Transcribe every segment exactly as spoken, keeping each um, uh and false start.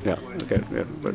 Yeah, okay. Yeah, but,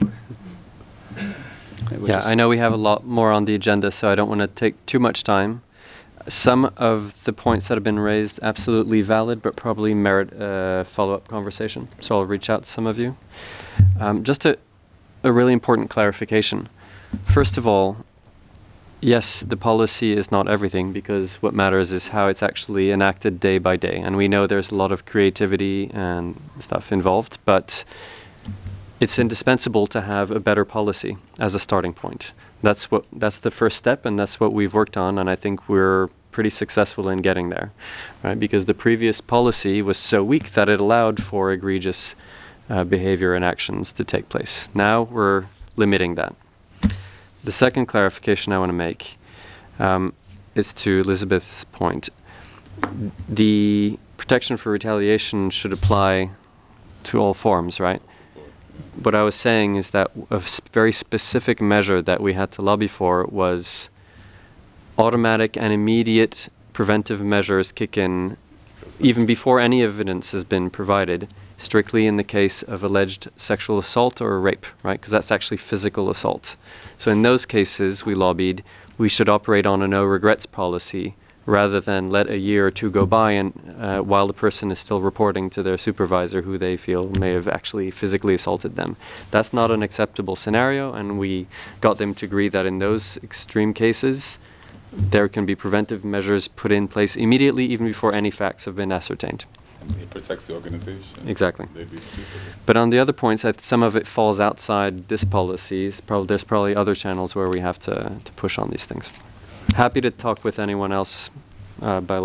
uh, yeah, I know we have a lot more on the agenda, so I don't want to take too much time. Some of the points that have been raised, absolutely valid, but probably merit a follow-up conversation. So I'll reach out to some of you. Um, just a, a really important clarification. First of all, yes, the policy is not everything, because what matters is how it's actually enacted day by day. And we know there's a lot of creativity and stuff involved, but it's indispensable to have a better policy as a starting point. That's what that's the first step, and that's what we've worked on, and I think we're pretty successful in getting there, right? Because the previous policy was so weak that it allowed for egregious uh, behavior and actions to take place. Now we're limiting that. The second clarification I want to make um, is to Elizabeth's point. The protection for retaliation should apply to all forms, right? What I was saying is that a very specific measure that we had to lobby for was automatic and immediate preventive measures kick in even before any evidence has been provided, strictly in the case of alleged sexual assault or rape, right? Because that's actually physical assault. So in those cases, we lobbied, we should operate on a no regrets policy rather than let a year or two go by and uh, while the person is still reporting to their supervisor who they feel may have actually physically assaulted them. That's not an acceptable scenario, and we got them to agree that in those extreme cases, there can be preventive measures put in place immediately, even before any facts have been ascertained. And it protects the organization. Exactly. But on the other points, I, some of it falls outside this policy. Probably, there's probably other channels where we have to, to push on these things. Happy to talk with anyone else uh, by